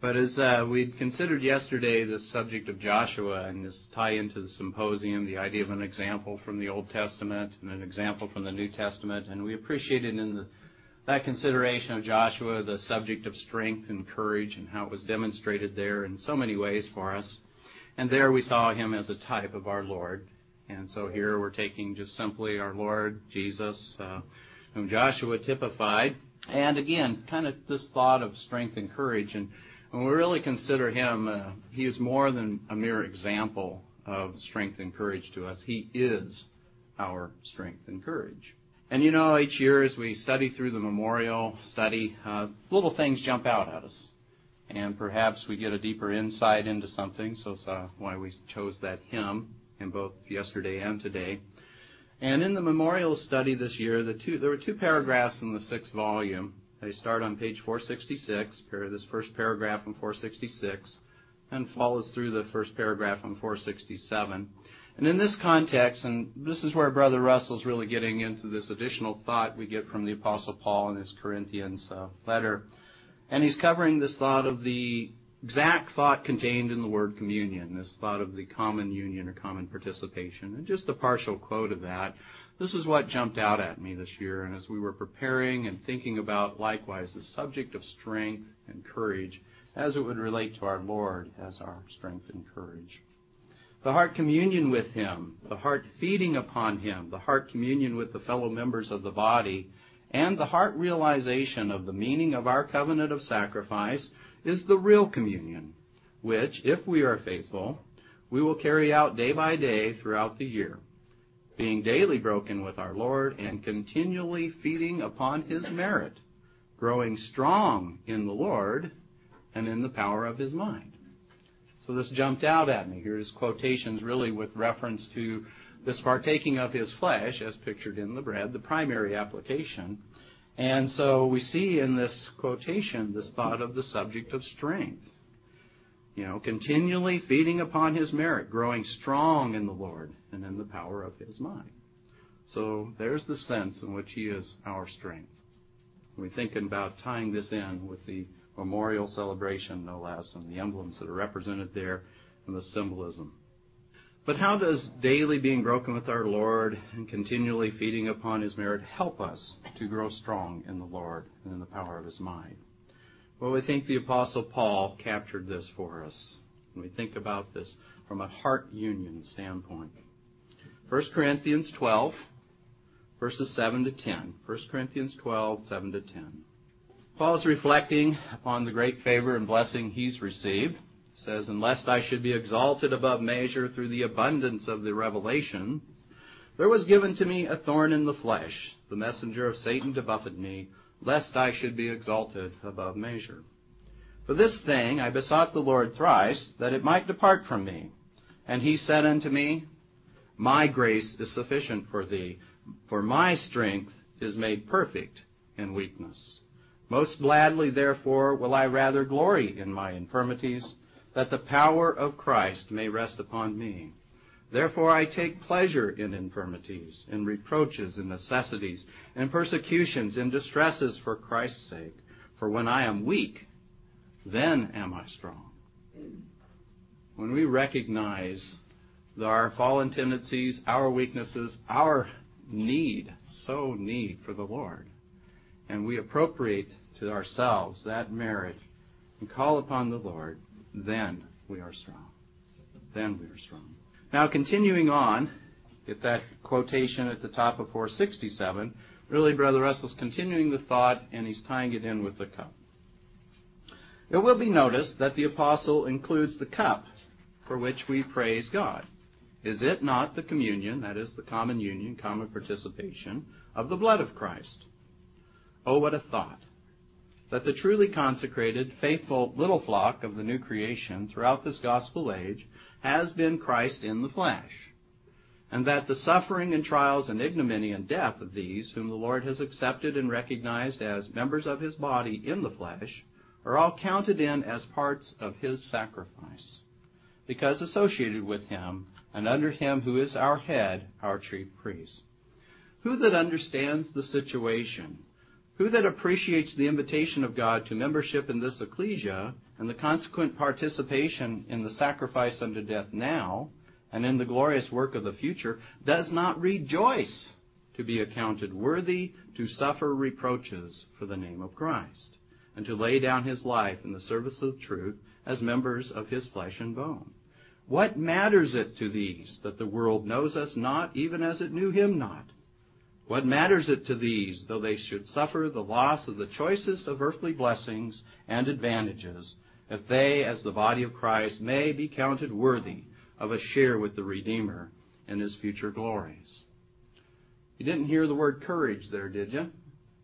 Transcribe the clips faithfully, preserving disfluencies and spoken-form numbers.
But as uh, we'd considered yesterday the subject of Joshua and this tie into the symposium, the idea of an example from the Old Testament and an example from the New Testament, and we appreciated in the, that consideration of Joshua the subject of strength and courage and how it was demonstrated there in so many ways for us. And there we saw him as a type of our Lord. And so here we're taking just simply our Lord Jesus, uh, whom Joshua typified. And again, kind of this thought of strength and courage. And when we really consider him, uh, he is more than a mere example of strength and courage to us. He is our strength and courage. And you know, each year as we study through the memorial study, uh, little things jump out at us. And perhaps we get a deeper insight into something. So that's uh, why we chose that hymn in both yesterday and today. And in the memorial study this year, the two, there were two paragraphs in the sixth volume. They start on page four sixty-six, this first paragraph on four sixty-six, and follows through the first paragraph on four sixty-seven. And in this context, and this is where Brother Russell's really getting into this additional thought we get from the Apostle Paul in his Corinthians uh, letter, and he's covering this thought of the exact thought contained in the word communion, this thought of the common union or common participation, and just a partial quote of that. This is what jumped out at me this year, and as we were preparing and thinking about, likewise, the subject of strength and courage as it would relate to our Lord as our strength and courage. The heart communion with him, the heart feeding upon him, the heart communion with the fellow members of the body, and the heart realization of the meaning of our covenant of sacrifice is the real communion, which, if we are faithful, we will carry out day by day throughout the year, being daily broken with our Lord and continually feeding upon his merit, growing strong in the Lord and in the power of his mind. So this jumped out at me. Here's quotations really with reference to this partaking of his flesh as pictured in the bread, the primary application. And so we see in this quotation this thought of the subject of strength. You know, continually feeding upon his merit, growing strong in the Lord and in the power of his mind. So there's the sense in which he is our strength. We're thinking about tying this in with the memorial celebration, no less, and the emblems that are represented there and the symbolism. But how does daily being broken with our Lord and continually feeding upon his merit help us to grow strong in the Lord and in the power of his mind? Well, we think the Apostle Paul captured this for us. When we think about this from a heart union standpoint. First Corinthians twelve, verses seven to ten. First Corinthians twelve, seven to ten. Paul is reflecting upon the great favor and blessing he's received. He says, "And lest I should be exalted above measure through the abundance of the revelation, there was given to me a thorn in the flesh, the messenger of Satan to buffet me, lest I should be exalted above measure. For this thing I besought the Lord thrice, that it might depart from me. And he said unto me, My grace is sufficient for thee, for my strength is made perfect in weakness. Most gladly, therefore, will I rather glory in my infirmities, that the power of Christ may rest upon me. Therefore I take pleasure in infirmities, in reproaches, in necessities, in persecutions, in distresses for Christ's sake. For when I am weak, then am I strong." When we recognize our fallen tendencies, our weaknesses, our need, so need for the Lord, and we appropriate to ourselves that merit and call upon the Lord, then we are strong. Then we are strong. Now, continuing on, get that quotation at the top of four sixty-seven, really Brother Russell's continuing the thought, and he's tying it in with the cup. It will be noticed that the apostle includes the cup for which we praise God. Is it not the communion, that is the common union, common participation, of the blood of Christ? Oh, what a thought! That the truly consecrated, faithful little flock of the new creation throughout this gospel age has been Christ in the flesh, and that the suffering and trials and ignominy and death of these, whom the Lord has accepted and recognized as members of his body in the flesh, are all counted in as parts of his sacrifice, because associated with him and under him who is our head, our chief priest. Who that understands the situation Who that appreciates the invitation of God to membership in this ecclesia and the consequent participation in the sacrifice unto death now and in the glorious work of the future does not rejoice to be accounted worthy to suffer reproaches for the name of Christ, and to lay down his life in the service of truth as members of his flesh and bone? What matters it to these that the world knows us not, even as it knew him not? What matters it to these, though they should suffer the loss of the choicest of earthly blessings and advantages, if they, as the body of Christ, may be counted worthy of a share with the Redeemer in his future glories? You didn't hear the word courage there, did you?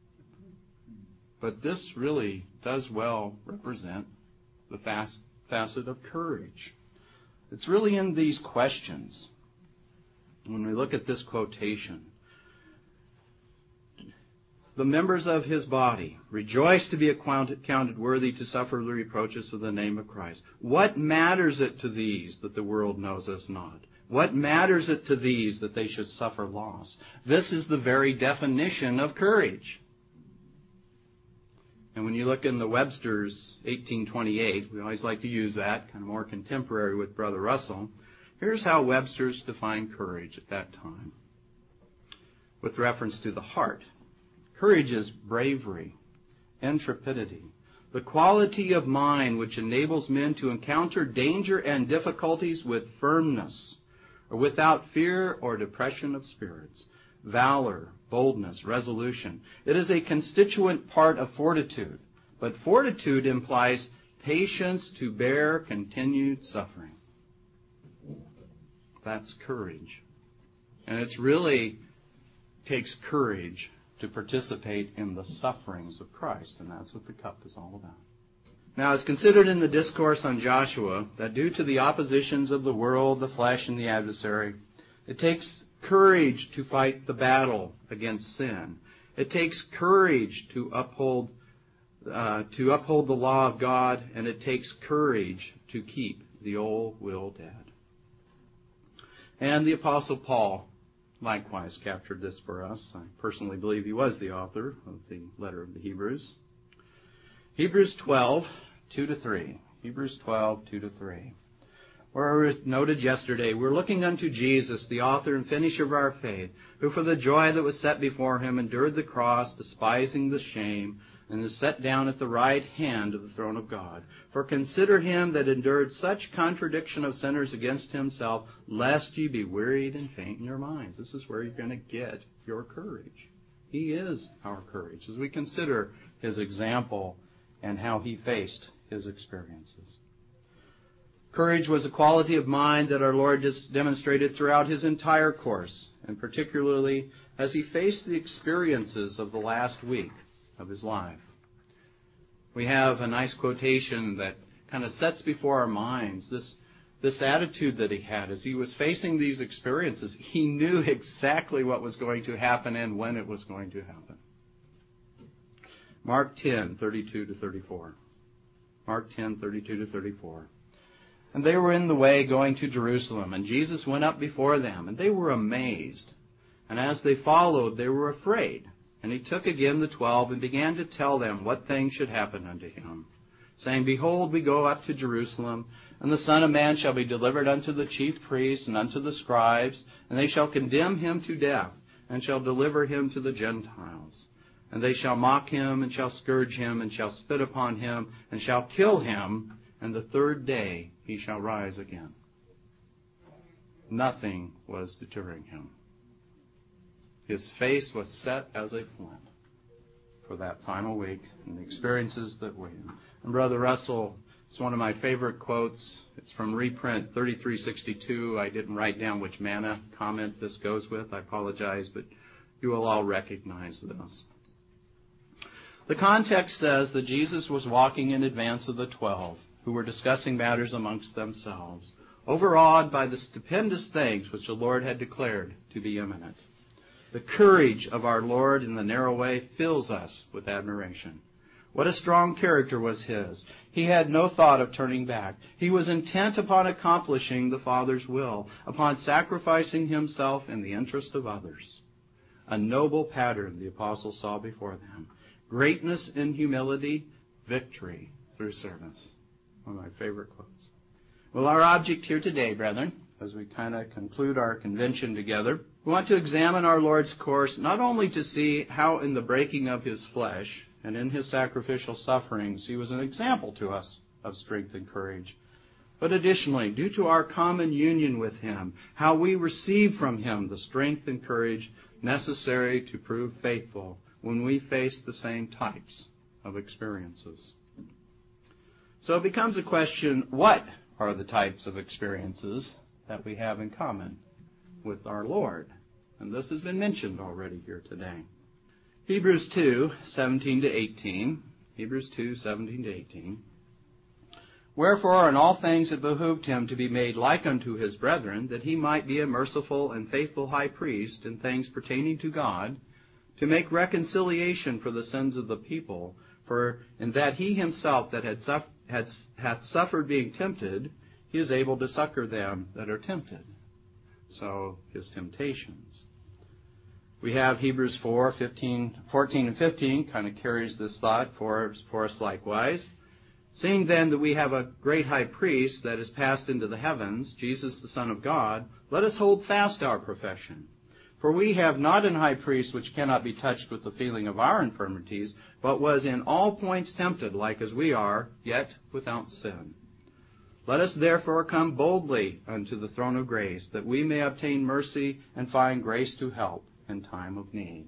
But this really does well represent the facet of courage. It's really in these questions. When we look at this quotation, the members of his body rejoice to be accounted worthy to suffer the reproaches for the name of Christ. What matters it to these that the world knows us not? What matters it to these that they should suffer loss? This is the very definition of courage. And when you look in the Webster's eighteen twenty-eight, we always like to use that, kind of more contemporary with Brother Russell. Here's how Webster's defined courage at that time, with reference to the heart. Courage is bravery, intrepidity, the quality of mind which enables men to encounter danger and difficulties with firmness, or without fear or depression of spirits. Valor, boldness, resolution. It is a constituent part of fortitude, but fortitude implies patience to bear continued suffering. That's courage. And it really takes courage to participate in the sufferings of Christ, and that's what the cup is all about. Now, it's considered in the discourse on Joshua that due to the oppositions of the world, the flesh, and the adversary, it takes courage to fight the battle against sin. It takes courage to uphold uh, to uphold the law of God, and it takes courage to keep the old will dead. And the Apostle Paul likewise captured this for us. I personally believe he was the author of the letter of the Hebrews. Hebrews twelve, two to three. Hebrews twelve, two to three. Where it was noted yesterday, we're looking unto Jesus, the author and finisher of our faith, who for the joy that was set before him endured the cross, despising the shame, and is set down at the right hand of the throne of God. For consider him that endured such contradiction of sinners against himself, lest ye be wearied and faint in your minds. This is where you're going to get your courage. He is our courage, as we consider his example and how he faced his experiences. Courage was a quality of mind that our Lord just demonstrated throughout his entire course, and particularly as he faced the experiences of the last week of his life. We have a nice quotation that kind of sets before our minds this, this attitude that he had as he was facing these experiences. He knew exactly what was going to happen and when it was going to happen. Mark ten, thirty-two to thirty-four. Mark ten, thirty-two to thirty-four. And they were in the way going to Jerusalem, and Jesus went up before them, and they were amazed. And as they followed, they were afraid. And he took again the twelve, and began to tell them what things should happen unto him, saying, Behold, we go up to Jerusalem, and the Son of Man shall be delivered unto the chief priests and unto the scribes, and they shall condemn him to death, and shall deliver him to the Gentiles. And they shall mock him, and shall scourge him, and shall spit upon him, and shall kill him, and the third day he shall rise again. Nothing was deterring him. His face was set as a flint for that final week and the experiences that were in. And Brother Russell, it's one of my favorite quotes. It's from reprint thirty-three sixty-two. I didn't write down which manna comment this goes with. I apologize, but you will all recognize this. The context says that Jesus was walking in advance of the twelve, who were discussing matters amongst themselves, overawed by the stupendous things which the Lord had declared to be imminent. The courage of our Lord in the narrow way fills us with admiration. What a strong character was his. He had no thought of turning back. He was intent upon accomplishing the Father's will, upon sacrificing himself in the interest of others. A noble pattern the apostles saw before them. greatness in humility, victory through service. One of my favorite quotes. Well, our object here today, brethren, as we kind of conclude our convention together, we want to examine our Lord's course not only to see how in the breaking of his flesh and in his sacrificial sufferings he was an example to us of strength and courage, but additionally, due to our common union with him, how we receive from him the strength and courage necessary to prove faithful when we face the same types of experiences. So it becomes a question, what are the types of experiences that we have in common with our Lord? And this has been mentioned already here today. Hebrews two, seventeen to eighteen. Hebrews two, seventeen to eighteen. Wherefore in all things it behooved him to be made like unto his brethren, that he might be a merciful and faithful high priest in things pertaining to God, to make reconciliation for the sins of the people. For in that he himself that had suffered Had, hath suffered being tempted, he is able to succor them that are tempted. So, his temptations. We have Hebrews four, fifteen, fourteen and fifteen, kind of carries this thought for, for us likewise. Seeing then that we have a great high priest that is passed into the heavens, Jesus the Son of God, let us hold fast our profession. For we have not an high priest which cannot be touched with the feeling of our infirmities, but was in all points tempted like as we are, yet without sin. Let us therefore come boldly unto the throne of grace, that we may obtain mercy and find grace to help in time of need.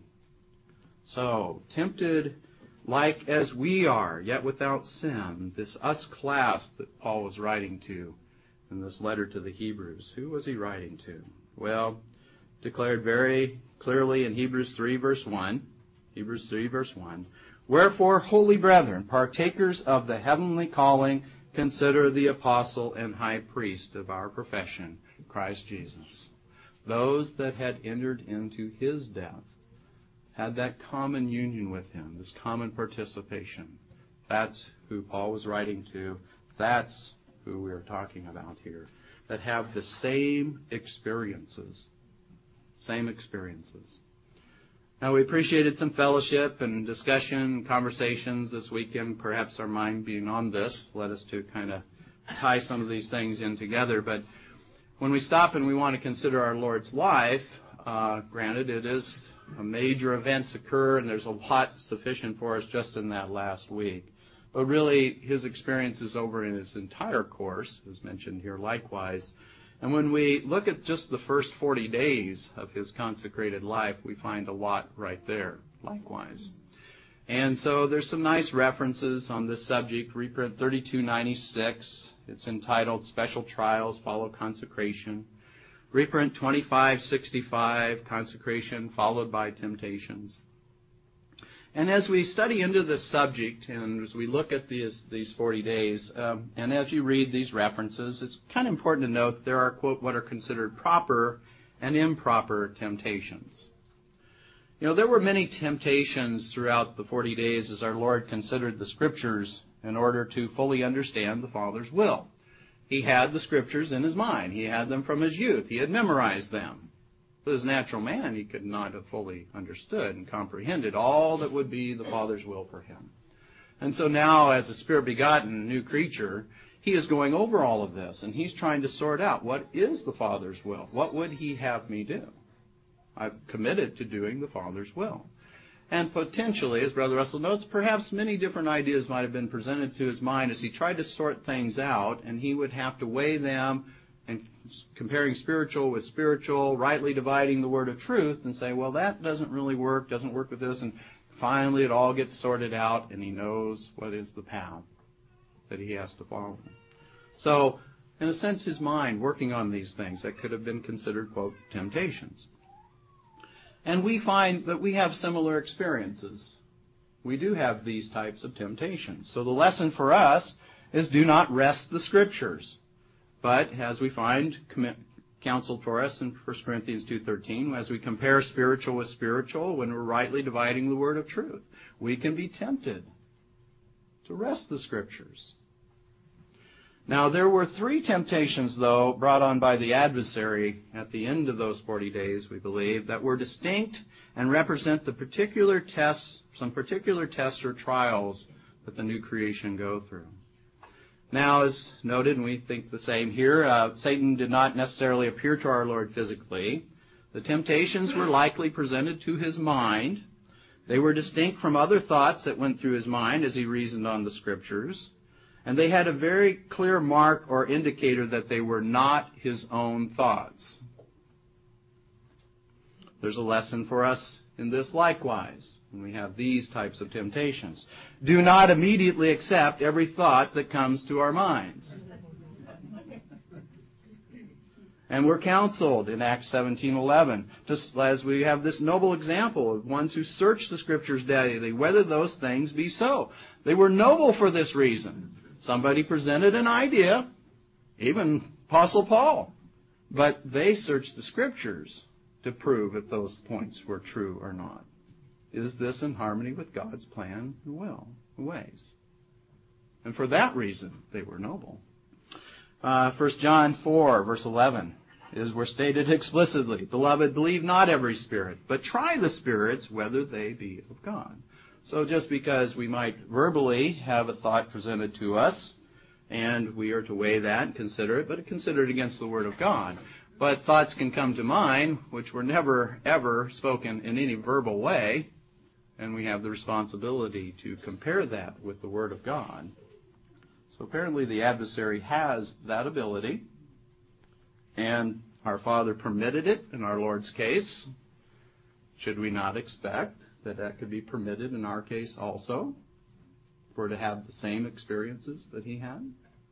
So, tempted like as we are, yet without sin, this us class that Paul was writing to in this letter to the Hebrews. Who was he writing to? Well, declared very clearly in Hebrews three, verse one. Hebrews three, verse one. Wherefore, holy brethren, partakers of the heavenly calling, consider the apostle and high priest of our profession, Christ Jesus. Those that had entered into his death had that common union with him, this common participation. That's who Paul was writing to. That's who we're talking about here. That have the same experiences. Same experiences. Now, we appreciated some fellowship and discussion, conversations this weekend. Perhaps our mind being on this led us to kind of tie some of these things in together. But when we stop and we want to consider our Lord's life, uh, granted, it is a major events occur, and there's a lot sufficient for us just in that last week. But really, his experiences over in his entire course, as mentioned here likewise. And when we look at just the first forty days of his consecrated life, we find a lot right there, likewise. And so there's some nice references on this subject. Reprint thirty-two ninety-six. It's entitled Special Trials Follow Consecration. Reprint twenty-five sixty-five, Consecration Followed by Temptations. And as we study into this subject, and as we look at these these forty days, um, and as you read these references, it's kind of important to note there are, quote, what are considered proper and improper temptations. You know, there were many temptations throughout the forty days as our Lord considered the Scriptures in order to fully understand the Father's will. He had the Scriptures in his mind. He had them from his youth. He had memorized them. But as a natural man, he could not have fully understood and comprehended all that would be the Father's will for him. And so now, as a Spirit-begotten new creature, he is going over all of this, and he's trying to sort out what is the Father's will. What would he have me do? I've committed to doing the Father's will. And potentially, as Brother Russell notes, perhaps many different ideas might have been presented to his mind as he tried to sort things out, and he would have to weigh them and comparing spiritual with spiritual, rightly dividing the word of truth, and say, well, that doesn't really work, doesn't work with this, and finally it all gets sorted out, and he knows what is the path that he has to follow. So, in a sense, his mind working on these things that could have been considered, quote, temptations. And we find that we have similar experiences. We do have these types of temptations. So the lesson for us is do not wrest the Scriptures. But, as we find counseled for us in First Corinthians two thirteen, as we compare spiritual with spiritual, when we're rightly dividing the word of truth, we can be tempted to wrest the Scriptures. Now, there were three temptations, though, brought on by the adversary at the end of those forty days, we believe, that were distinct and represent the particular tests, some particular tests or trials that the new creation go through. Now, as noted, and we think the same here, uh, Satan did not necessarily appear to our Lord physically. The temptations were likely presented to his mind. They were distinct from other thoughts that went through his mind as he reasoned on the Scriptures. And they had a very clear mark or indicator that they were not his own thoughts. There's a lesson for us in this likewise, when we have these types of temptations. Do not immediately accept every thought that comes to our minds. And we're counseled in Acts seventeen eleven, just as we have this noble example of ones who search the Scriptures daily, whether those things be so. They were noble for this reason. Somebody presented an idea, even Apostle Paul, but they searched the Scriptures to prove if those points were true or not. Is this in harmony with God's plan and will, and ways? And for that reason, they were noble. Uh, First John four, verse eleven, is were stated explicitly, Beloved, believe not every spirit, but try the spirits whether they be of God. So just because we might verbally have a thought presented to us, and we are to weigh that and consider it, but consider it against the Word of God. But thoughts can come to mind which were never, ever spoken in any verbal way, and we have the responsibility to compare that with the Word of God. So apparently the adversary has that ability, and our Father permitted it in our Lord's case. Should we not expect that that could be permitted in our case also, for to have the same experiences that he had?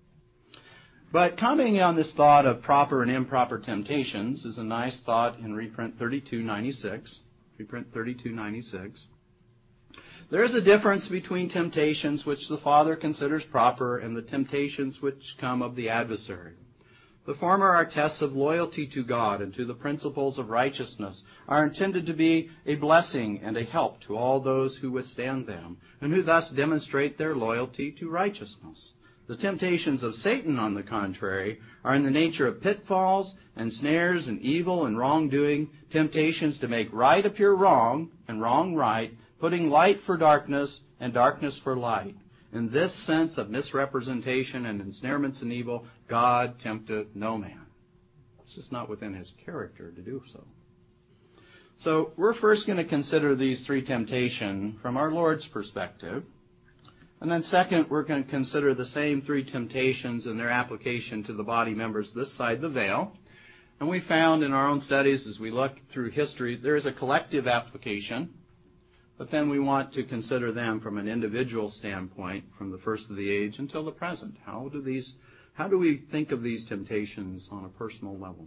But commenting on this thought of proper and improper temptations is a nice thought in reprint thirty-two ninety-six. Reprint thirty-two ninety-six. There is a difference between temptations which the Father considers proper and the temptations which come of the adversary. The former are tests of loyalty to God and to the principles of righteousness, are intended to be a blessing and a help to all those who withstand them, and who thus demonstrate their loyalty to righteousness. The temptations of Satan, on the contrary, are in the nature of pitfalls and snares and evil and wrongdoing, temptations to make right appear wrong and wrong right, putting light for darkness and darkness for light. In this sense of misrepresentation and ensnarements in evil, God tempteth no man. It's just not within his character to do so. So we're first going to consider these three temptations from our Lord's perspective. And then second, we're going to consider the same three temptations and their application to the body members this side the veil. And we found in our own studies, as we look through history, there is a collective application. But then we want to consider them from an individual standpoint, from the first of the age until the present. How do these, how do we think of these temptations on a personal level?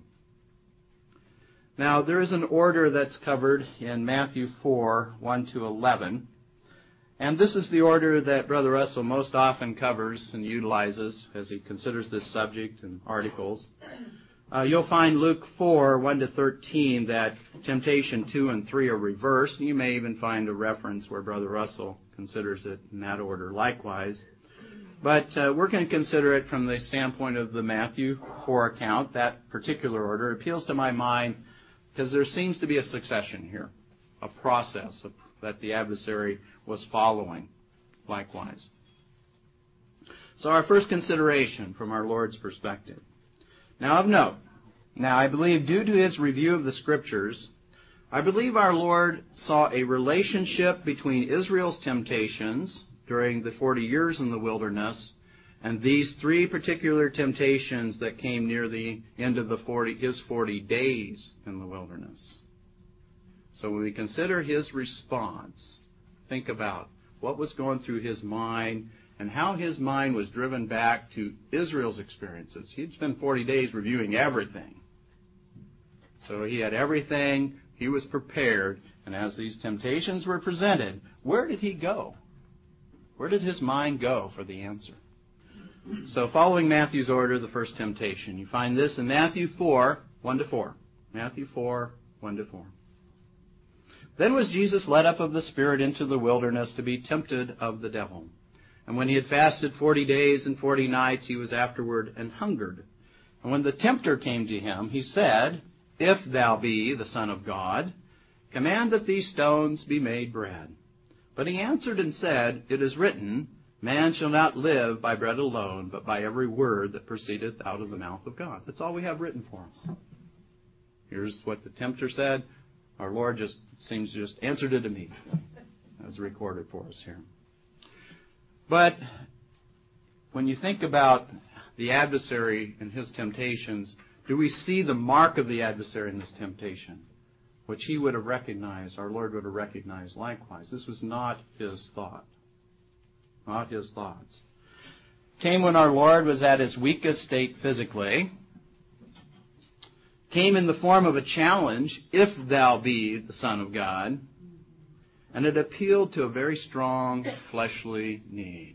Now, there is an order that's covered in Matthew four, one to eleven. And this is the order that Brother Russell most often covers and utilizes as he considers this subject and articles. Uh, you'll find Luke four, one to thirteen, that temptation two and three are reversed. You may even find a reference where Brother Russell considers it in that order likewise. But uh, we're going to consider it from the standpoint of the Matthew four account. That particular order appeals to my mind because there seems to be a succession here, a process of, that the adversary was following likewise. So our first consideration from our Lord's perspective. Now of note, now I believe due to his review of the Scriptures, I believe our Lord saw a relationship between Israel's temptations during the forty years in the wilderness and these three particular temptations that came near the end of the forty, his forty days in the wilderness. So when we consider his response, think about what was going through his mind and how his mind was driven back to Israel's experiences. He'd spent forty days reviewing everything. So he had everything. He was prepared. And as these temptations were presented, where did he go? Where did his mind go for the answer? So following Matthew's order, the first temptation. You find this in Matthew four, one to four. Matthew four, one to four. Then was Jesus led up of the Spirit into the wilderness to be tempted of the devil. And when he had fasted forty days and forty nights, he was afterward an hungered. And when the tempter came to him, he said, If thou be the Son of God, command that these stones be made bread. But he answered and said, It is written, Man shall not live by bread alone, but by every word that proceedeth out of the mouth of God. That's all we have written for us. Here's what the tempter said. Our Lord just seems to just answered it immediately. That's recorded for us here. But when you think about the adversary and his temptations, do we see the mark of the adversary in this temptation, which he would have recognized, our Lord would have recognized likewise? This was not his thought. Not his thoughts. Came when our Lord was at his weakest state physically. Came in the form of a challenge, if thou be the Son of God. And it appealed to a very strong fleshly need.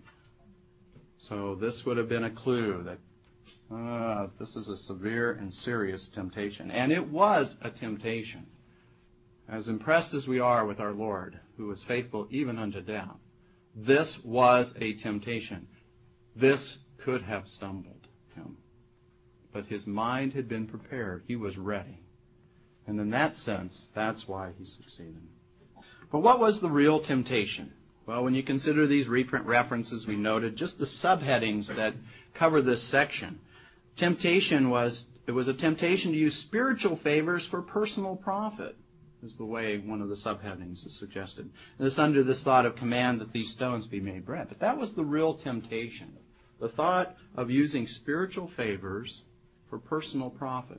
So this would have been a clue that uh, this is a severe and serious temptation. And it was a temptation. As impressed as we are with our Lord, who was faithful even unto death, this was a temptation. This could have stumbled him. But his mind had been prepared. He was ready. And in that sense, that's why he succeeded. But what was the real temptation? Well, when you consider these reprint references we noted, just the subheadings that cover this section, temptation was, it was a temptation to use spiritual favors for personal profit, is the way one of the subheadings is suggested. And this under this thought of command that these stones be made bread. But that was the real temptation, the thought of using spiritual favors for personal profit.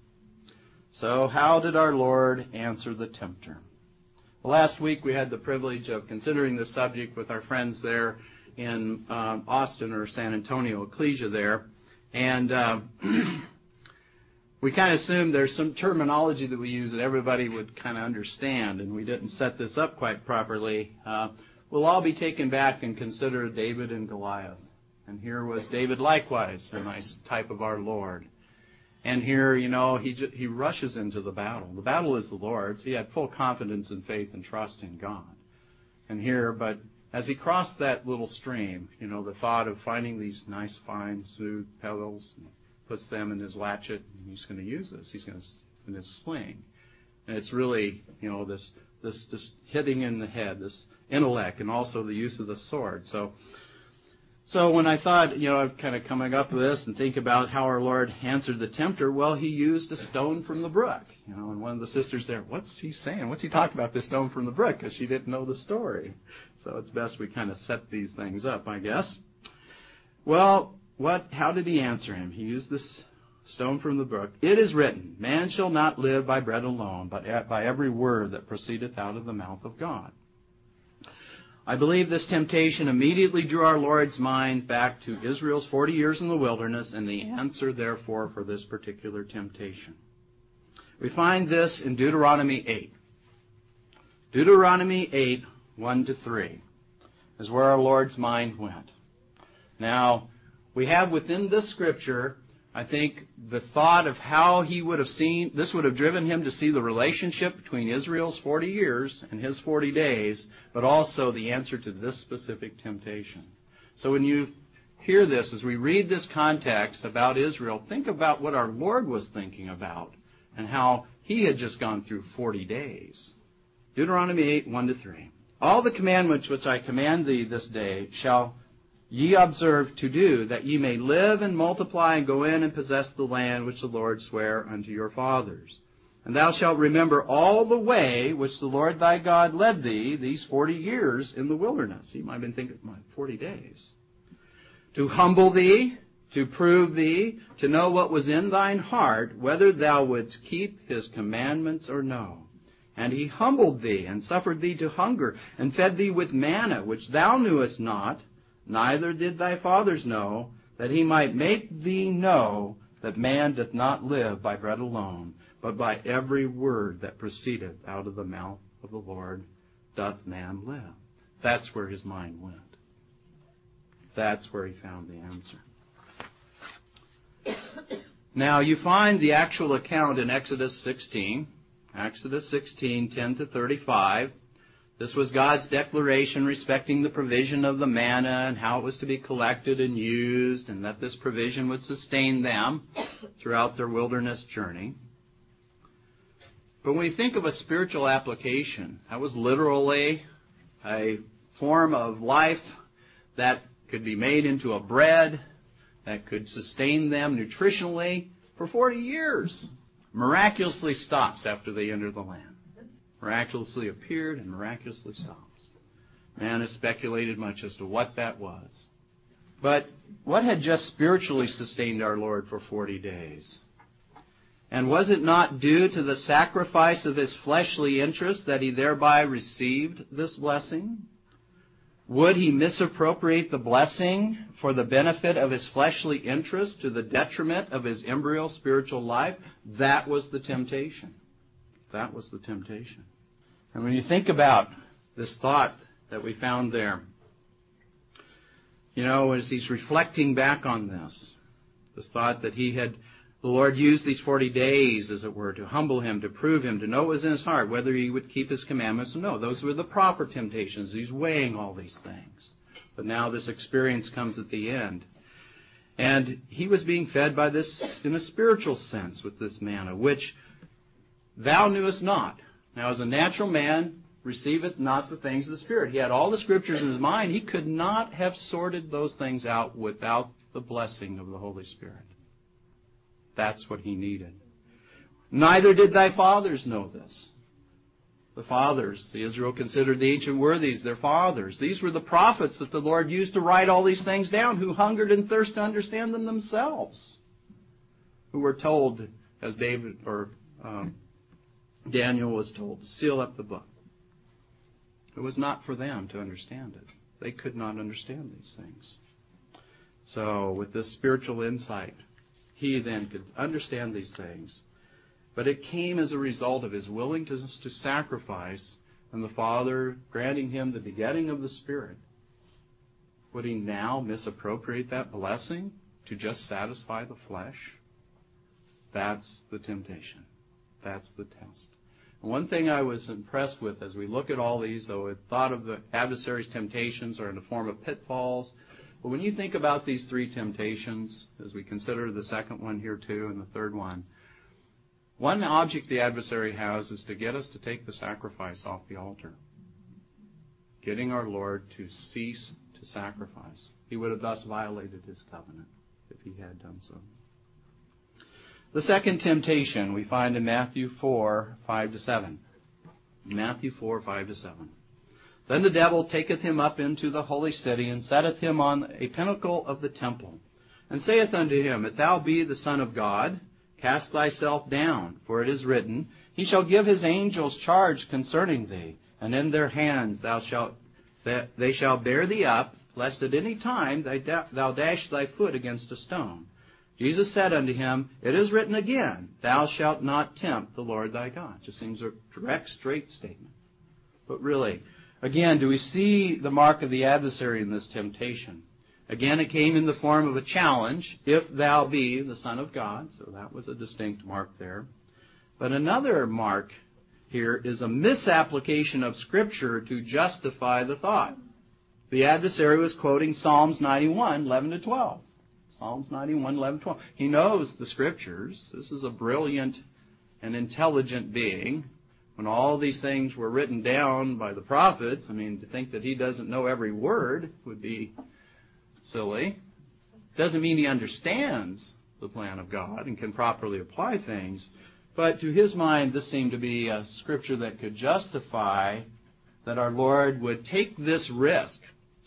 So how did our Lord answer the tempter? Well, last week we had the privilege of considering this subject with our friends there in um, Austin or San Antonio, Ecclesia there. And uh, we kind of assumed there's some terminology that we use that everybody would kind of understand, and we didn't set this up quite properly. Uh, we'll all be taken back and consider David and Goliath. And here was David likewise, a nice type of our Lord. And here, you know, he j- he rushes into the battle. The battle is the Lord's. He had full confidence and faith and trust in God. And here, but as he crossed that little stream, you know, the thought of finding these nice, fine, smooth pebbles, and puts them in his latchet, and he's going to use this. He's going to in his sling, and it's really, you know, this this this hitting in the head, this intellect, and also the use of the sword. So. So when I thought, you know, I'm kind of coming up with this and think about how our Lord answered the tempter, well, he used a stone from the brook. You know, and one of the sisters there, what's he saying? What's he talking about, this stone from the brook? Because she didn't know the story. So it's best we kind of set these things up, I guess. Well, what? How did he answer him? He used this stone from the brook. It is written, Man shall not live by bread alone, but by every word that proceedeth out of the mouth of God. I believe this temptation immediately drew our Lord's mind back to Israel's forty years in the wilderness and the answer, therefore, for this particular temptation. We find this in Deuteronomy eight. Deuteronomy eight, one to three is where our Lord's mind went. Now, we have within this scripture, I think, the thought of how he would have seen, this would have driven him to see the relationship between Israel's forty years and his forty days, but also the answer to this specific temptation. So when you hear this, as we read this context about Israel, think about what our Lord was thinking about and how he had just gone through forty days. Deuteronomy eight, one to three. All the commandments which I command thee this day shall ye observe to do, that ye may live and multiply and go in and possess the land which the Lord sware unto your fathers. And thou shalt remember all the way which the Lord thy God led thee these forty years in the wilderness. He might have been thinking, my forty days. To humble thee, to prove thee, to know what was in thine heart, whether thou wouldst keep his commandments or no. And he humbled thee, and suffered thee to hunger, and fed thee with manna, which thou knewest not, neither did thy fathers know, that he might make thee know that man doth not live by bread alone, but by every word that proceedeth out of the mouth of the Lord doth man live. That's where his mind went. That's where he found the answer. Now, you find the actual account in Exodus sixteen. Exodus sixteen, ten to thirty-five. This was God's declaration respecting the provision of the manna and how it was to be collected and used, and that this provision would sustain them throughout their wilderness journey. But when we think of a spiritual application, that was literally a form of life that could be made into a bread that could sustain them nutritionally for forty years. Miraculously stops after they enter the land. Miraculously appeared and miraculously stops. Man has speculated much as to what that was. But what had just spiritually sustained our Lord for forty days? And was it not due to the sacrifice of his fleshly interest that he thereby received this blessing? Would he misappropriate the blessing for the benefit of his fleshly interest to the detriment of his embryo spiritual life? That was the temptation. That was the temptation. And when you think about this thought that we found there, you know, as he's reflecting back on this, this thought that he had, the Lord used these forty days, as it were, to humble him, to prove him, to know what was in his heart, whether he would keep his commandments or no. Those were the proper temptations. He's weighing all these things. But now this experience comes at the end. And he was being fed by this in a spiritual sense with this manna, which thou knewest not. Now, as a natural man receiveth not the things of the Spirit. He had all the Scriptures in his mind. He could not have sorted those things out without the blessing of the Holy Spirit. That's what he needed. Neither did thy fathers know this. The fathers, the Israel considered the ancient worthies their fathers. These were the prophets that the Lord used to write all these things down, who hungered and thirsted to understand them themselves, who were told, as David or um, Daniel was told, to seal up the book. It was not for them to understand it. They could not understand these things. So, with this spiritual insight, he then could understand these things. But it came as a result of his willingness to sacrifice and the Father granting him the begetting of the Spirit. Would he now misappropriate that blessing to just satisfy the flesh? That's the temptation. That's the test. And one thing I was impressed with as we look at all these, though I thought of the adversary's temptations are in the form of pitfalls. But when you think about these three temptations, as we consider the second one here too and the third one, one object the adversary has is to get us to take the sacrifice off the altar. Getting our Lord to cease to sacrifice. He would have thus violated his covenant if he had done so. The second temptation we find in Matthew four, five to seven. Matthew four, five to seven. Then the devil taketh him up into the holy city, and setteth him on a pinnacle of the temple, and saith unto him, If thou be the Son of God, cast thyself down, for it is written, He shall give his angels charge concerning thee, and in their hands thou shalt that they shall bear thee up, lest at any time thou dash thy foot against a stone. Jesus said unto him, It is written again, Thou shalt not tempt the Lord thy God. Just seems a direct, straight statement. But really, again, do we see the mark of the adversary in this temptation? Again, it came in the form of a challenge, if thou be the Son of God. So that was a distinct mark there. But another mark here is a misapplication of Scripture to justify the thought. The adversary was quoting Psalms ninety-one, eleven to twelve. Psalms ninety-one, eleven, twelve. He knows the Scriptures. This is a brilliant and intelligent being. When all these things were written down by the prophets, I mean, to think that he doesn't know every word would be silly. Doesn't mean he understands the plan of God and can properly apply things. But to his mind, this seemed to be a Scripture that could justify that our Lord would take this risk.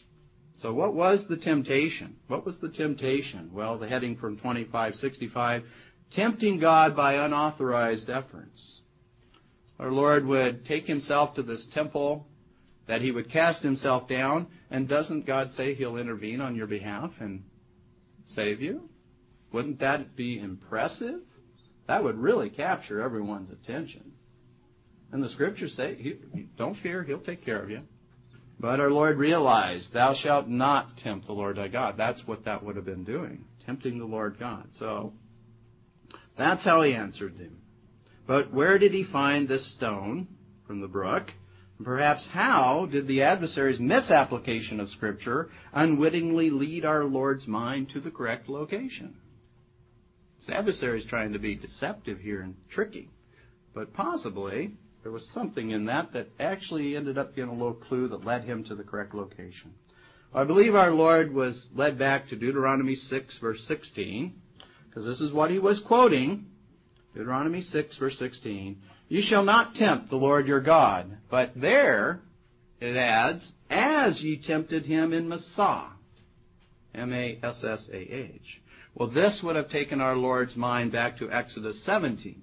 So what was the temptation? What was the temptation? Well, the heading from twenty-five sixty-five, tempting God by unauthorized efforts. Our Lord would take himself to this temple, that he would cast himself down, and doesn't God say he'll intervene on your behalf and save you? Wouldn't that be impressive? That would really capture everyone's attention. And the Scriptures say, he, don't fear, he'll take care of you. But our Lord realized, thou shalt not tempt the Lord thy God. That's what that would have been doing, tempting the Lord God. So that's how he answered him. But where did he find this stone from the brook? Perhaps how did the adversary's misapplication of Scripture unwittingly lead our Lord's mind to the correct location? The adversary is trying to be deceptive here and tricky, but possibly there was something in that that actually ended up being a little clue that led him to the correct location. I believe our Lord was led back to Deuteronomy six, verse sixteen, because this is what he was quoting. Deuteronomy six, verse sixteen. You shall not tempt the Lord your God. But there, it adds, as ye tempted him in Massah. M A S S A H. Well, this would have taken our Lord's mind back to Exodus seventeen.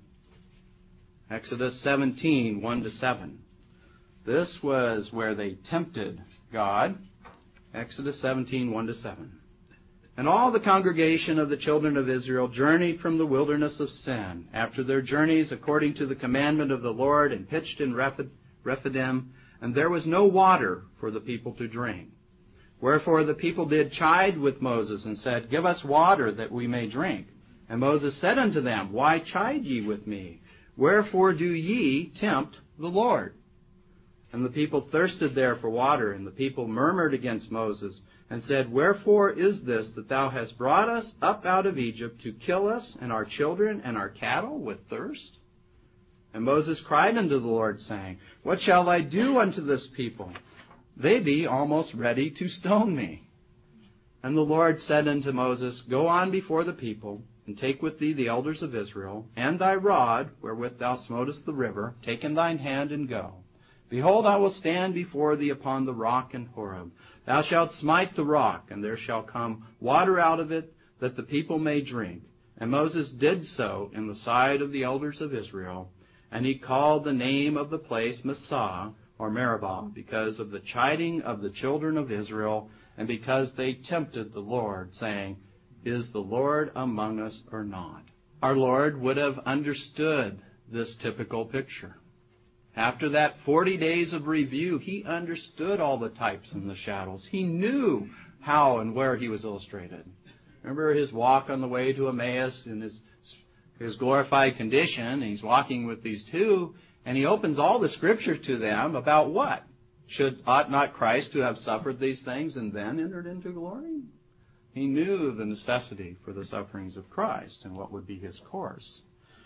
Exodus seventeen, one to seven. This was where they tempted God. Exodus seventeen, one to seven. And all the congregation of the children of Israel journeyed from the wilderness of Sin, after their journeys according to the commandment of the Lord, and pitched in Rephidim, and there was no water for the people to drink. Wherefore the people did chide with Moses, and said, Give us water that we may drink. And Moses said unto them, Why chide ye with me? Wherefore do ye tempt the Lord? And the people thirsted there for water, and the people murmured against Moses, and said, Wherefore is this that thou hast brought us up out of Egypt to kill us and our children and our cattle with thirst? And Moses cried unto the Lord, saying, What shall I do unto this people? They be almost ready to stone me. And the Lord said unto Moses, Go on before the people, and take with thee the elders of Israel, and thy rod, wherewith thou smotest the river, take in thine hand, and go. Behold, I will stand before thee upon the rock in Horeb. Thou shalt smite the rock, and there shall come water out of it, that the people may drink. And Moses did so in the sight of the elders of Israel. And he called the name of the place Massah, or Meribah, because of the chiding of the children of Israel, and because they tempted the Lord, saying, Is the Lord among us or not? Our Lord would have understood this typical picture. After that forty days of review, he understood all the types and the shadows. He knew how and where he was illustrated. Remember his walk on the way to Emmaus in his, his glorified condition. He's walking with these two, and he opens all the Scripture to them about what? Should ought not Christ to have suffered these things and then entered into glory? He knew the necessity for the sufferings of Christ and what would be his course.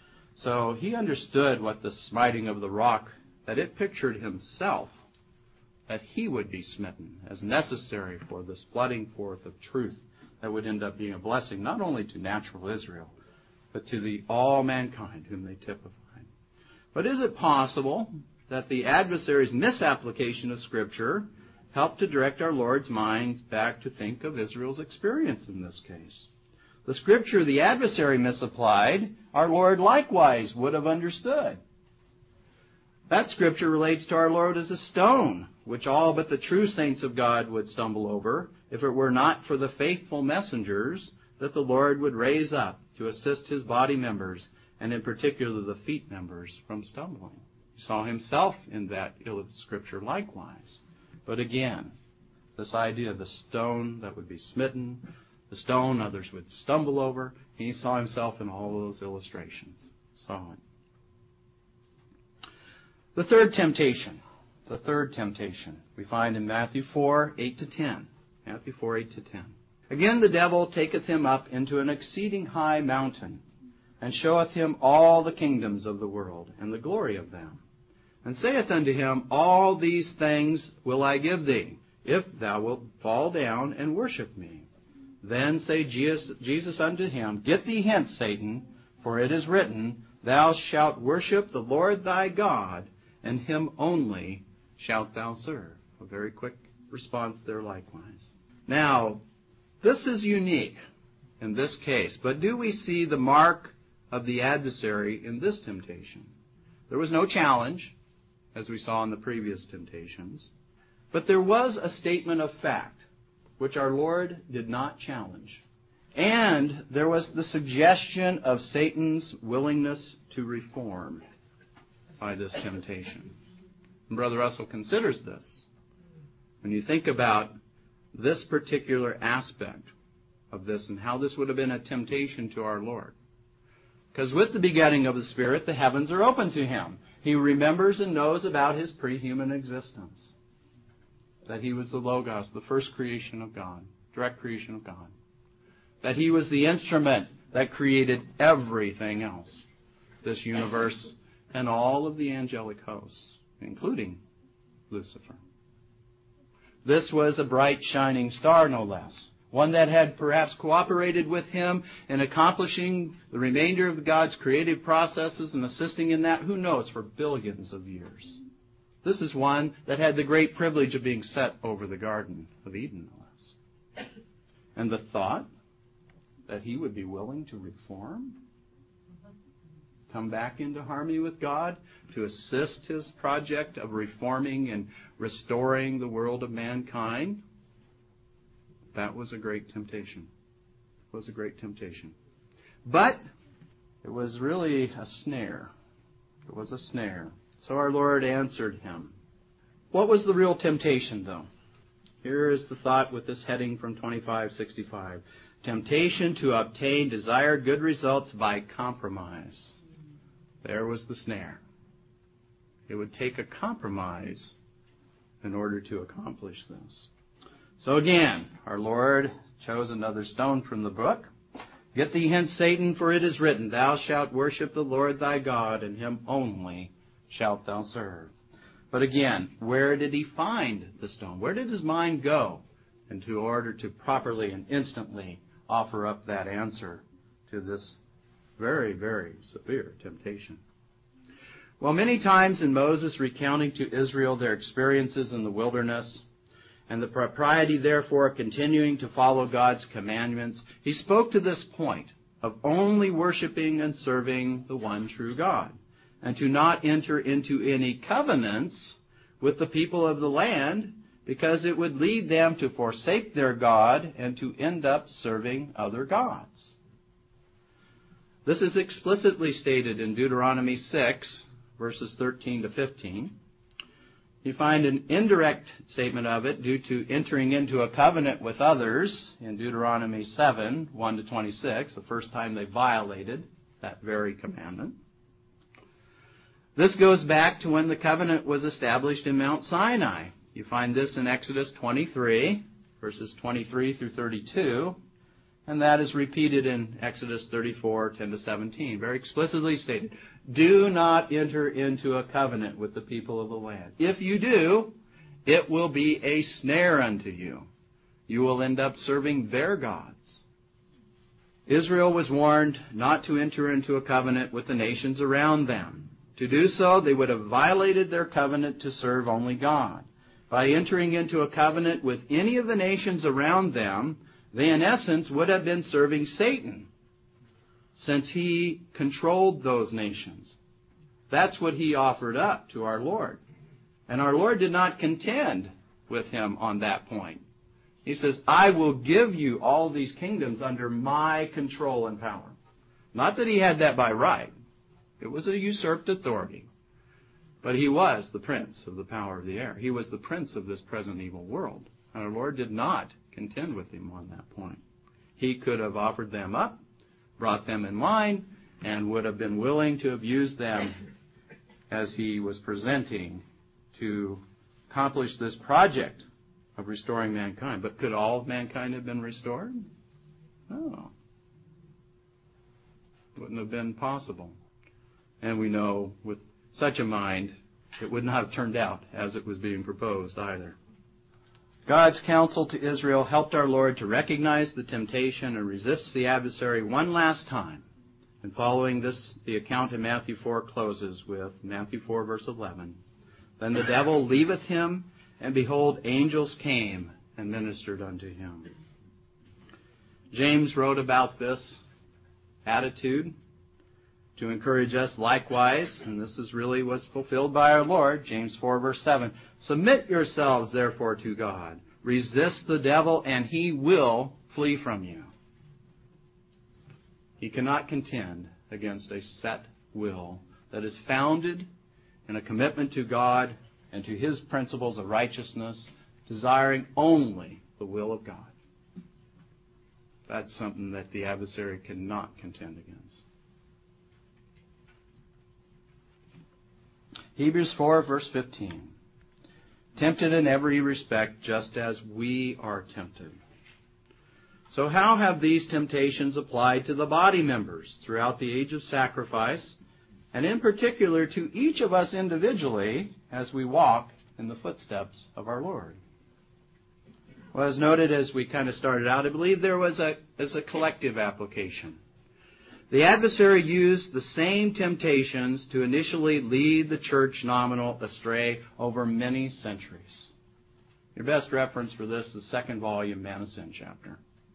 So he understood what the smiting of the rock, that it pictured himself, that he would be smitten as necessary for this flooding forth of truth that would end up being a blessing not only to natural Israel, but to the all mankind whom they typified. But is it possible that the adversary's misapplication of Scripture helped to direct our Lord's minds back to think of Israel's experience in this case? The Scripture the adversary misapplied, our Lord likewise would have understood. That Scripture relates to our Lord as a stone, which all but the true saints of God would stumble over, if it were not for the faithful messengers that the Lord would raise up to assist his body members, and in particular the feet members, from stumbling. He saw himself in that Scripture likewise. But again, this idea of the stone that would be smitten, the stone others would stumble over, he saw himself in all those illustrations. Saw it. The third temptation, the third temptation, we find in Matthew four, eight to ten. Matthew four, eight to ten. Again the devil taketh him up into an exceeding high mountain, and showeth him all the kingdoms of the world, and the glory of them, and saith unto him, All these things will I give thee, if thou wilt fall down and worship me. Then said Jesus unto him, Get thee hence, Satan, for it is written, Thou shalt worship the Lord thy God, and him only shalt thou serve. A very quick response there likewise. Now, this is unique in this case, but do we see the mark of the adversary in this temptation? There was no challenge, as we saw in the previous temptations, but there was a statement of fact, which our Lord did not challenge. And there was the suggestion of Satan's willingness to reform by this temptation. And Brother Russell considers this. When you think about this particular aspect of this and how this would have been a temptation to our Lord, Because with the begetting of the Spirit, the heavens are open to him. He remembers and knows about his pre-human existence. That he was the Logos, the first creation of God, direct creation of God. That he was the instrument that created everything else. This universe and all of the angelic hosts, including Lucifer. This was a bright, shining star, no less. One that had perhaps cooperated with him in accomplishing the remainder of God's creative processes and assisting in that, who knows, for billions of years. This is one that had the great privilege of being set over the Garden of Eden, no less. And the thought that he would be willing to reform, come back into harmony with God, to assist his project of reforming and restoring the world of mankind, that was a great temptation. It was a great temptation. But it was really a snare. It was a snare. So our Lord answered him. What was the real temptation, though? Here is the thought with this heading from twenty-five sixty-five. Temptation to obtain desired good results by compromise. There was the snare. It would take a compromise in order to accomplish this. So again, our Lord chose another stone from the book. Get thee hence, Satan, for it is written, Thou shalt worship the Lord thy God, and him only shalt thou serve. But again, where did he find the stone? Where did his mind go in order to properly and instantly offer up that answer to this very, very severe temptation? Well, many times in Moses recounting to Israel their experiences in the wilderness and the propriety, therefore, of continuing to follow God's commandments, he spoke to this point of only worshiping and serving the one true God, and to not enter into any covenants with the people of the land, because it would lead them to forsake their God and to end up serving other gods. This is explicitly stated in Deuteronomy six, verses thirteen to fifteen. You find an indirect statement of it due to entering into a covenant with others in Deuteronomy seven, one to twenty-six, the first time they violated that very commandment. This goes back to when the covenant was established in Mount Sinai. You find this in Exodus twenty-three, verses twenty-three through thirty-two, and that is repeated in Exodus thirty-four, ten to seventeen, very explicitly stated. Do not enter into a covenant with the people of the land. If you do, it will be a snare unto you. You will end up serving their gods. Israel was warned not to enter into a covenant with the nations around them. To do so, they would have violated their covenant to serve only God. By entering into a covenant with any of the nations around them, they in essence would have been serving Satan, since he controlled those nations. That's what he offered up to our Lord. And our Lord did not contend with him on that point. He says, I will give you all these kingdoms under my control and power. Not that he had that by right. It was a usurped authority. But he was the prince of the power of the air. He was the prince of this present evil world. And our Lord did not contend with him on that point. He could have offered them up, brought them in line, and would have been willing to abuse them as he was presenting to accomplish this project of restoring mankind. But could all of mankind have been restored? No. Wouldn't have been possible. And we know with such a mind, it would not have turned out as it was being proposed either. God's counsel to Israel helped our Lord to recognize the temptation and resist the adversary one last time. And following this, the account in Matthew four closes with Matthew four, verse eleven. Then the devil leaveth him, and behold, angels came and ministered unto him. James wrote about this attitude to encourage us likewise, and this is really was fulfilled by our Lord, James four, verse seven. Submit yourselves, therefore, to God. Resist the devil, and he will flee from you. He cannot contend against a set will that is founded in a commitment to God and to his principles of righteousness, desiring only the will of God. That's something that the adversary cannot contend against. Hebrews four, verse fifteen. Tempted in every respect, just as we are tempted. So how have these temptations applied to the body members throughout the age of sacrifice, and in particular to each of us individually as we walk in the footsteps of our Lord? Well, as noted as we kind of started out, I believe there was a, as a collective application. The adversary used the same temptations to initially lead the church nominal astray over many centuries. Your best reference for this is the second volume, Man of Sin chapter.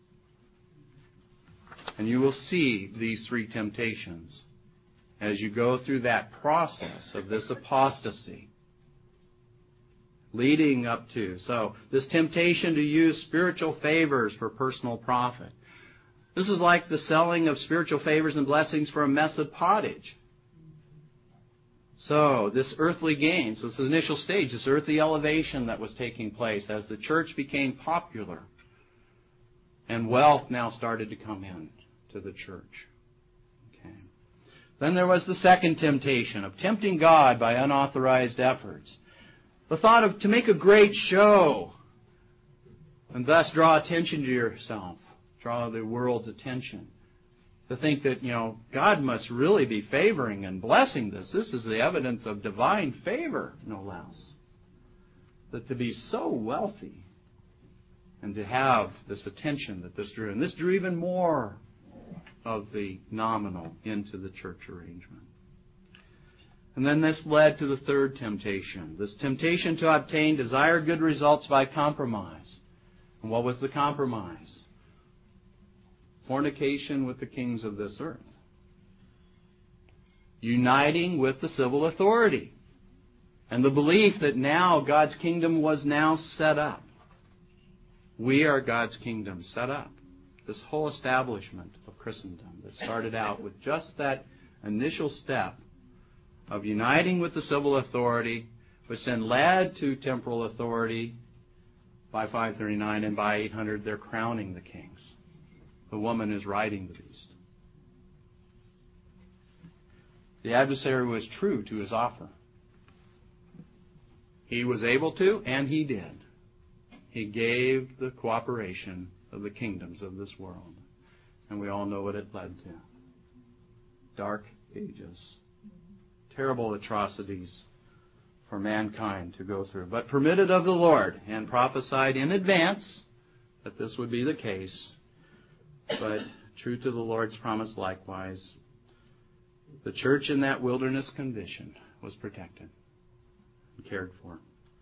And you will see these three temptations as you go through that process of this apostasy leading up to. So, this temptation to use spiritual favors for personal profit. This is like the selling of spiritual favors and blessings for a mess of pottage. So, this earthly gain, so this initial stage, this earthly elevation that was taking place as the church became popular and wealth now started to come in to the church. Okay. Then there was the second temptation of tempting God by unauthorized efforts. The thought of to make a great show and thus draw attention to yourself, draw the world's attention. To think that, you know, God must really be favoring and blessing this. This is the evidence of divine favor, no less. That to be so wealthy and to have this attention that this drew. And this drew even more of the nominal into the church arrangement. And then this led to the third temptation. This temptation to obtain desired good results by compromise. And what was the compromise? Fornication with the kings of this earth. Uniting with the civil authority. And the belief that now God's kingdom was now set up. We are God's kingdom set up. This whole establishment of Christendom that started out with just that initial step of uniting with the civil authority, which then led to temporal authority by five thirty-nine, and by eight hundred they're crowning the kings. The woman is riding the beast. The adversary was true to his offer. He was able to, and he did. He gave the cooperation of the kingdoms of this world. And we all know what it led to. Dark ages. Terrible atrocities for mankind to go through. But permitted of the Lord, and prophesied in advance that this would be the case. But true to the Lord's promise likewise, the church in that wilderness condition was protected and cared for.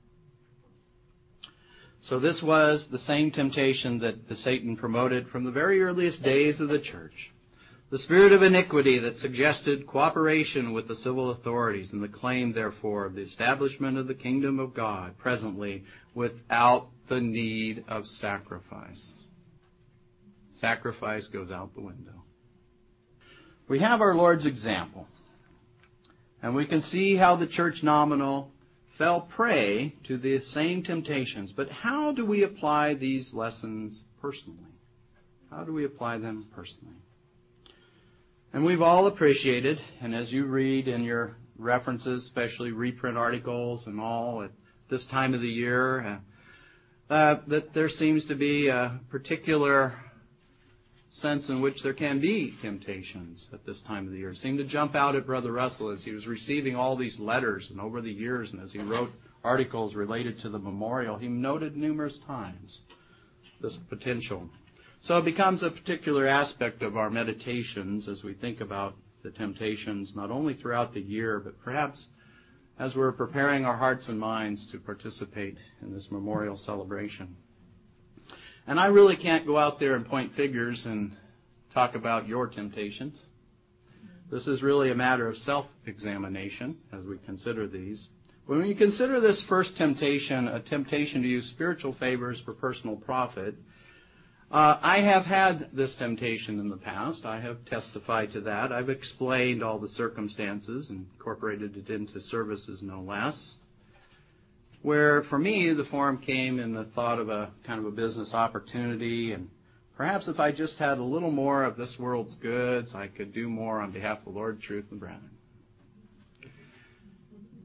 So this was the same temptation that the Satan promoted from the very earliest days of the church. The spirit of iniquity that suggested cooperation with the civil authorities and the claim, therefore, of the establishment of the kingdom of God presently without the need of sacrifice. Sacrifice goes out the window. We have our Lord's example, and we can see how the church nominal fell prey to the same temptations. But how do we apply these lessons personally? How do we apply them personally? And we've all appreciated, and as you read in your references, especially reprint articles and all at this time of the year, uh, uh, that there seems to be a particular sense in which there can be temptations at this time of the year. It seemed to jump out at Brother Russell as he was receiving all these letters, and over the years, and as he wrote articles related to the memorial, he noted numerous times this potential. So it becomes a particular aspect of our meditations as we think about the temptations, not only throughout the year, but perhaps as we're preparing our hearts and minds to participate in this memorial celebration. And I really can't go out there and point figures and talk about your temptations. This is really a matter of self-examination as we consider these. When you consider this first temptation, a temptation to use spiritual favors for personal profit, uh, I have had this temptation in the past. I have testified to that. I've explained all the circumstances and incorporated it into services no less. Where, for me, the forum came in the thought of a kind of a business opportunity, and perhaps if I just had a little more of this world's goods, I could do more on behalf of the Lord, truth, and brethren.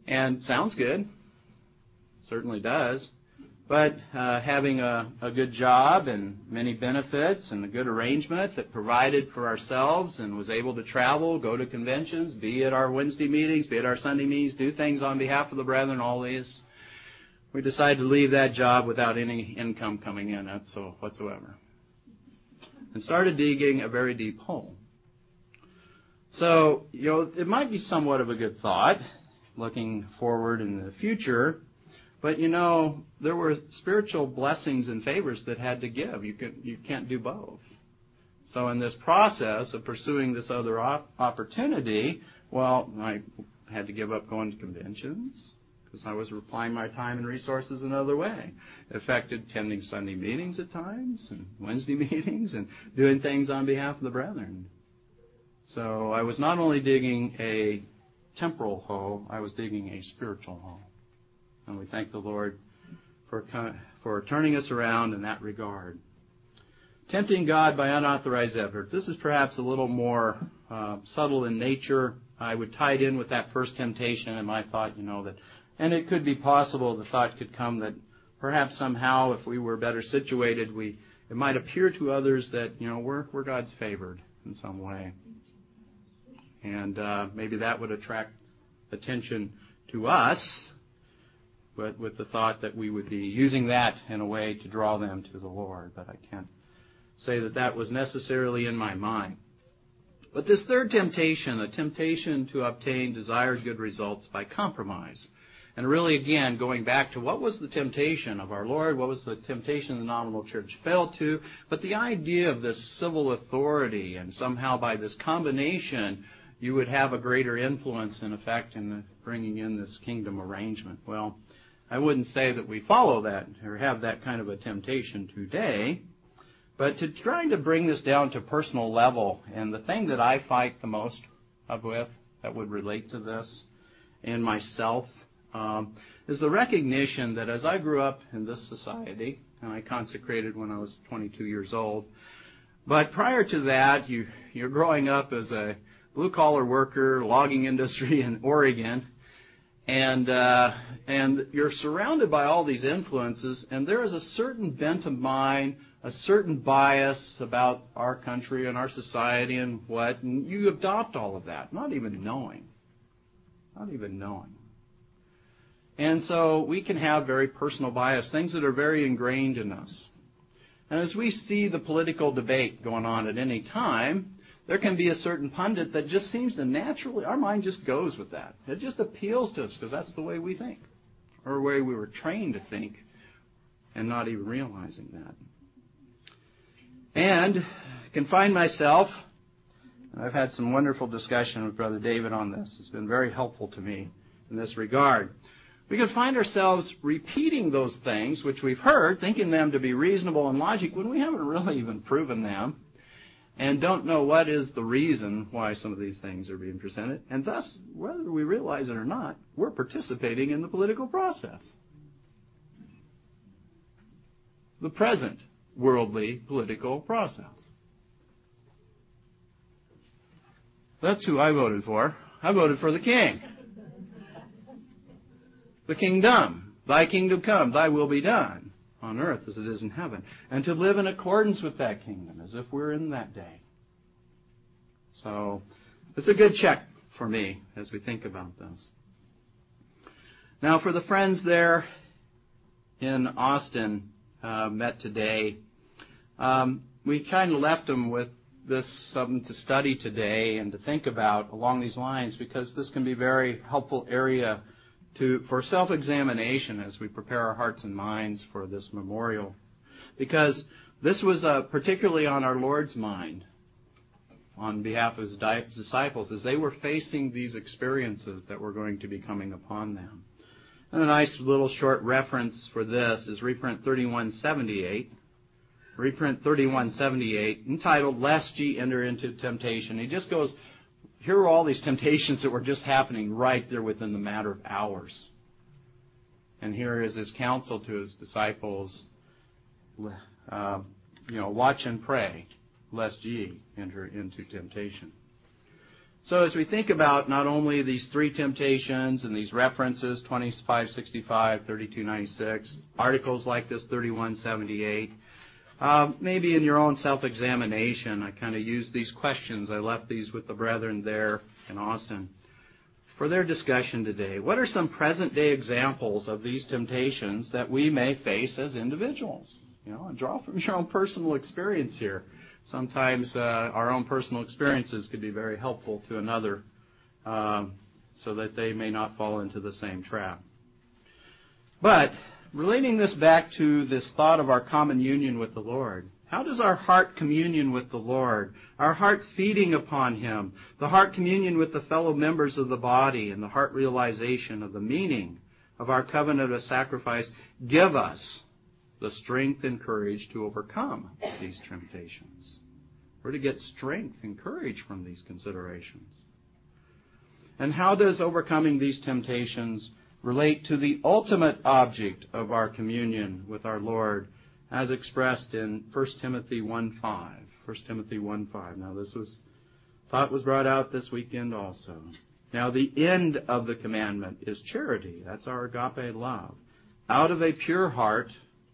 And sounds good. Certainly does. But uh, having a, a good job and many benefits and a good arrangement that provided for ourselves and was able to travel, go to conventions, be at our Wednesday meetings, be at our Sunday meetings, do things on behalf of the brethren, all these, we decided to leave that job without any income coming in so whatsoever. And started digging a very deep hole. So, you know, it might be somewhat of a good thought, looking forward in the future. But, you know, there were spiritual blessings and favors that had to give. You can, you can't do both. So in this process of pursuing this other op- opportunity, well, I had to give up going to conventions because I was applying my time and resources another way. It affected attending Sunday meetings at times and Wednesday meetings and doing things on behalf of the brethren. So I was not only digging a temporal hole, I was digging a spiritual hole. And we thank the Lord for for turning us around in that regard. Tempting God by unauthorized effort. This is perhaps a little more uh, subtle in nature. I would tie it in with that first temptation, and I thought, you know, that, and it could be possible, the thought could come that perhaps somehow, if we were better situated, we it might appear to others that, you know, we're we're God's favored in some way, and uh, maybe that would attract attention to us. But with the thought that we would be using that in a way to draw them to the Lord. But I can't say that that was necessarily in my mind. But this third temptation, a temptation to obtain desired good results by compromise. And really, again, going back to what was the temptation of our Lord, what was the temptation the nominal church fell to, but the idea of this civil authority, and somehow by this combination, you would have a greater influence and effect in the bringing in this kingdom arrangement. Well, I wouldn't say that we follow that or have that kind of a temptation today, but to trying to bring this down to personal level, and the thing that I fight the most of with that would relate to this in myself um, is the recognition that as I grew up in this society, and I consecrated when I was twenty-two years old, but prior to that, you, you're growing up as a blue-collar worker, logging industry in Oregon, And uh, and you're surrounded by all these influences, and there is a certain bent of mind, a certain bias about our country and our society and what, and you adopt all of that, not even knowing. Not even knowing. And so we can have very personal bias, things that are very ingrained in us. And as we see the political debate going on at any time, there can be a certain pundit that just seems to naturally, our mind just goes with that. It just appeals to us because that's the way we think, or the way we were trained to think, and not even realizing that. And I can find myself, and I've had some wonderful discussion with Brother David on this. It's been very helpful to me in this regard. We can find ourselves repeating those things which we've heard, thinking them to be reasonable and logic, when we haven't really even proven them, and don't know what is the reason why some of these things are being presented. And thus, whether we realize it or not, we're participating in the political process. The present worldly political process. That's who I voted for. I voted for the king. The kingdom. Thy kingdom come, thy will be done on earth as it is in heaven, and to live in accordance with that kingdom as if we're in that day. So it's a good check for me as we think about this. Now, for the friends there in Austin uh, met today, um, we kind of left them with this something to study today and to think about along these lines, because this can be a very helpful area To, for self-examination as we prepare our hearts and minds for this memorial. Because this was uh, particularly on our Lord's mind on behalf of His disciples as they were facing these experiences that were going to be coming upon them. And a nice little short reference for this is reprint thirty-one seventy-eight. Reprint thirty-one seventy-eight, entitled, Lest Ye Enter Into Temptation. He just goes, here are all these temptations that were just happening right there within the matter of hours. And here is his counsel to his disciples, uh, you know, watch and pray, lest ye enter into temptation. So as we think about not only these three temptations and these references, twenty-five sixty-five, thirty-two ninety-six, articles like this, thirty-one seventy-eight, uh, maybe in your own self-examination, I kind of used these questions. I left these with the brethren there in Austin for their discussion today. What are some present-day examples of these temptations that we may face as individuals? You know, and draw from your own personal experience here. Sometimes uh, our own personal experiences could be very helpful to another um, so that they may not fall into the same trap. But relating this back to this thought of our common union with the Lord, how does our heart communion with the Lord, our heart feeding upon Him, the heart communion with the fellow members of the body, and the heart realization of the meaning of our covenant of sacrifice give us the strength and courage to overcome these temptations? We're to get strength and courage from these considerations. And how does overcoming these temptations relate to the ultimate object of our communion with our Lord, as expressed in First Timothy one five? First Timothy one five. Now, this was thought was brought out this weekend also. Now, the end of the commandment is charity. That's our agape love. Out of a pure heart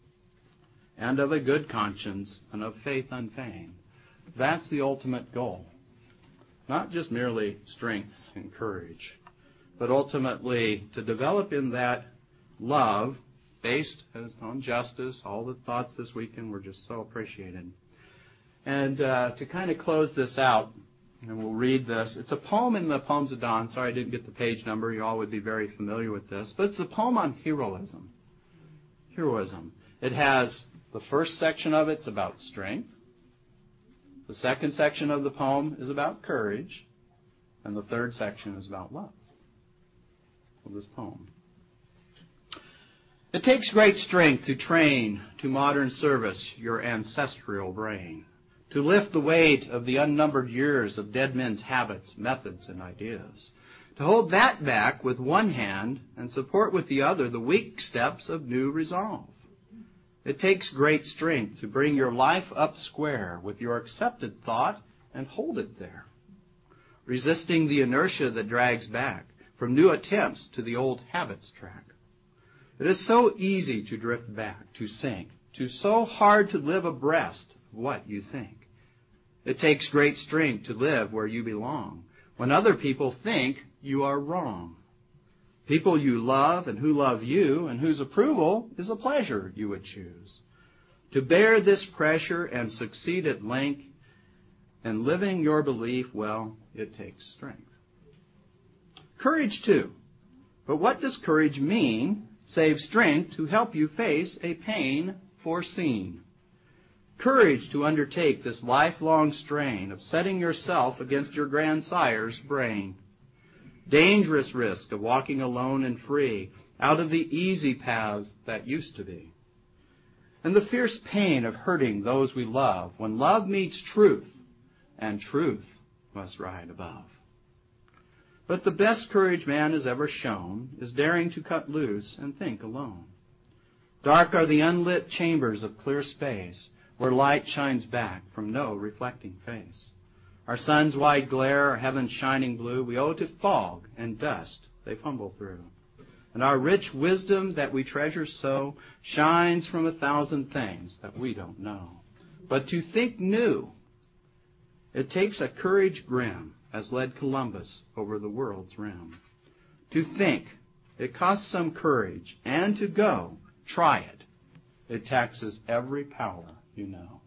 and of a good conscience and of faith unfeigned. That's the ultimate goal. Not just merely strength and courage, but ultimately to develop in that love based on justice. All the thoughts this weekend were just so appreciated. And uh, to kind of close this out, and we'll read this. It's a poem in the Poems of Dawn. Sorry I didn't get the page number. You all would be very familiar with this. But it's a poem on heroism. Heroism. It has the first section of it's about strength. The second section of the poem is about courage. And the third section is about love of this poem. It takes great strength to train to modern service your ancestral brain, to lift the weight of the unnumbered years of dead men's habits, methods, and ideas, to hold that back with one hand and support with the other the weak steps of new resolve. It takes great strength to bring your life up square with your accepted thought and hold it there, resisting the inertia that drags back from new attempts to the old habits track. It is so easy to drift back, to sink, to so hard to live abreast of what you think. It takes great strength to live where you belong, when other people think you are wrong. People you love and who love you and whose approval is a pleasure you would choose. To bear this pressure and succeed at length in living your belief, well, it takes strength. Courage too. But what does courage mean save strength to help you face a pain foreseen? Courage to undertake this lifelong strain of setting yourself against your grandsire's brain. Dangerous risk of walking alone and free out of the easy paths that used to be. And the fierce pain of hurting those we love when love meets truth, and truth must ride above. But the best courage man has ever shown is daring to cut loose and think alone. Dark are the unlit chambers of clear space where light shines back from no reflecting face. Our sun's wide glare, our heaven's shining blue, we owe to fog and dust they fumble through. And our rich wisdom that we treasure so shines from a thousand things that we don't know. But to think new, it takes a courage grim as led Columbus over the world's rim. To think, it costs some courage, and to go, try it. It taxes every power you know.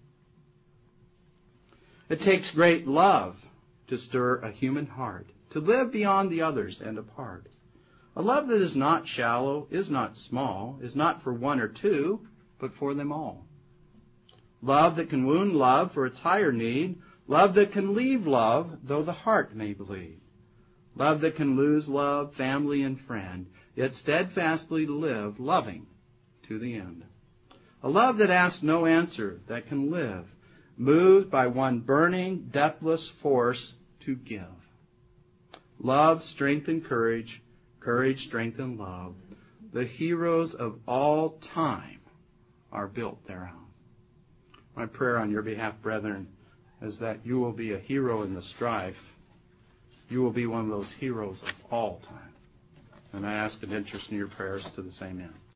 It takes great love to stir a human heart, to live beyond the others and apart. A love that is not shallow, is not small, is not for one or two, but for them all. Love that can wound love for its higher need. Love that can leave love, though the heart may bleed. Love that can lose love, family, and friend, yet steadfastly live, loving to the end. A love that asks no answer, that can live, moved by one burning, deathless force to give. Love, strength, and courage, courage, strength, and love, the heroes of all time are built thereon. My prayer on your behalf, brethren, is that you will be a hero in the strife you will be one of those heroes of all time. And I ask an interest in your prayers to the same end.